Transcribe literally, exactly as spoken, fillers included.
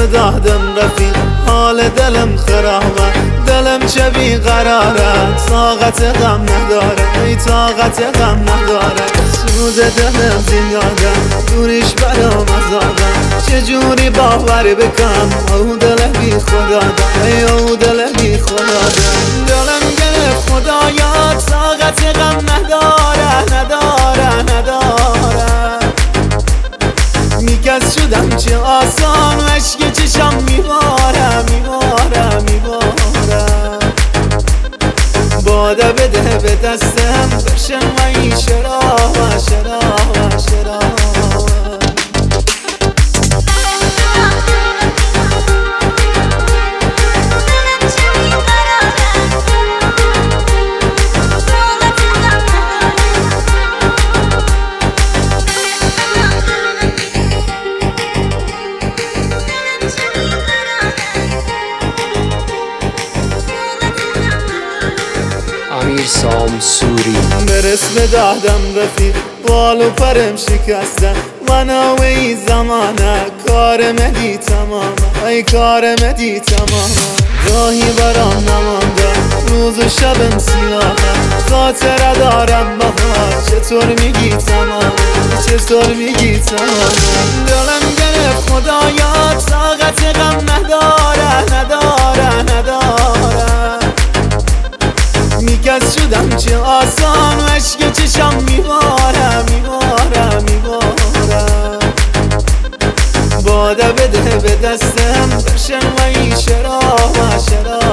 دادم رفیق، حال دلم خرابه، دلم چه بیقراره، طاقت غم نداره، ای طاقت غم نداره. سوز دلم زیاده، دوریش برام عذابه، چجوری باور بکنم او دل بی خدا ده، ای او دل بی خدا ده. دلم گرفت خدایا، طاقت غم نداره نداره نداره. میکس شدم چه آسان، اشک چشم میباره میباره میباره. باده بده به دستم، بشم و این شراب شراب شراب. امیر سامسوری. برس به دادم رفیق، بال و پرم شکستن، منو ای زمانه کار مدی تمامه، ای کار مدی تمامه. راهی برام نمانده، روز و شبم سیاهه، خاطره دارم بهار، چطور میگی تمامه چطور میگی تمامه. دلم گرفت خدایا، طاقت غم نداره نداره نداره. میکس شدم چه آسان، اشک چشم میباره میباره میباره. باده بده به دستم، بشم و این شراب شراب.